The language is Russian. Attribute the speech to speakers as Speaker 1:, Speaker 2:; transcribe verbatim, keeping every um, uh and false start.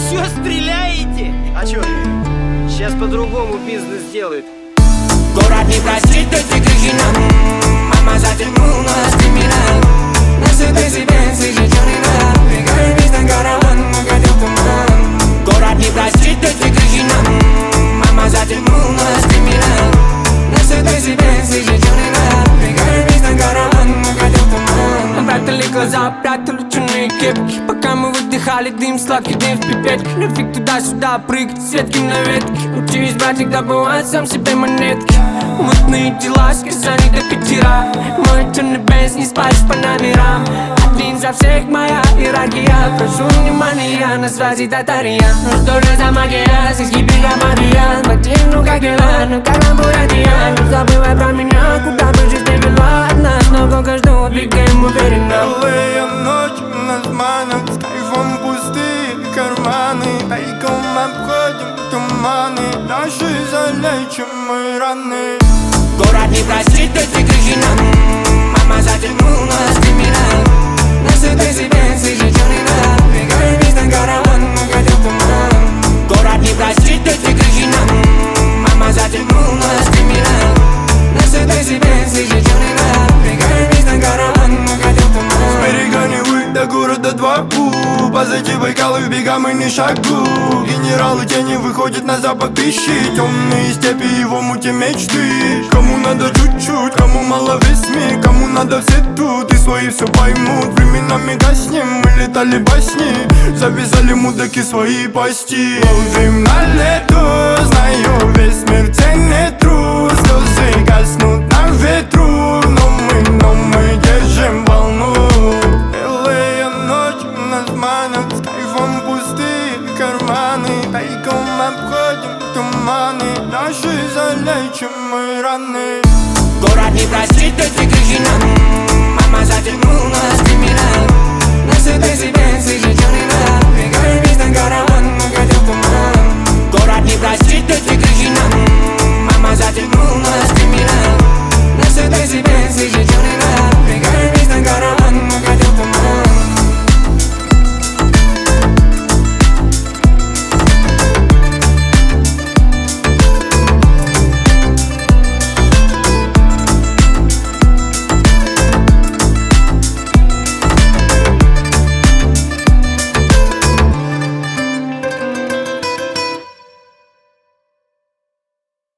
Speaker 1: Все стреляете? А чё? Сейчас по-другому бизнес делают.
Speaker 2: Город не простит эти крики нам. Мама затянула криминал. Нас это себе слышит, что не надо. Бегаем весь на караван, угодил туман. Город не простит эти крики нам. Мама затянула криминал. Нас это себе слышит, что не надо. Бегаем весь на караван, угодил туман. Прятали глаза, прятали черные кепки. Пока мы выдыхали дым, сладкий дым в пипетке. Нафиг туда-сюда прыгать, с ветки на ветке. Учись, братик, добывать сам себе монетки. Мутные дела, сказали до пятера. Мой черный бенз, не спать по номерам. Один за всех моя иерархия. Прошу внимания, на связи татария. Ну что же за магия, с гибрида магия. Мотив, ну как дела, ну как нам буратия. Не забывай про меня, куда бы жизнь не вела. От нас много ждут, двигаем уверенно.
Speaker 3: Белые ночи нас манят, с кайфом пустые карманы. Тайком обходим туманы, наши залечим мы раны.
Speaker 2: Город не простит эти крики нам. Мама затянула криминал. Нас это себе слышит, что не надо. Бегаем весь на караван, угодил туман. Город не простит эти крики нам. Мама затянула криминал. Нас это себе слышит, что не надо. Бегаем весь на караван, угодил туман.
Speaker 3: С берега Невы до города два пу. Позади Байкала в бега мы не шагу. Генералы тени выходят на запад ищи. Темные степи его мути мечты. Кому надо чуть-чуть, кому мало весь мир. Кому надо все тут и свои все поймут. Временами гаснем, мы летали басни. Завязали мудаки свои пасти. Ловим на лету, знаю весь мир ценит труд. Слезы гаснут на ветру. Но мы, но мы держим волну. Белые ночи нас манят, с кайфом пустые карманы. Тайком обходим туманы, наши залечим мы раны.
Speaker 2: Город не простит эти крики нам. Мама затянула криминал. Нас это себе слышит, что не надо.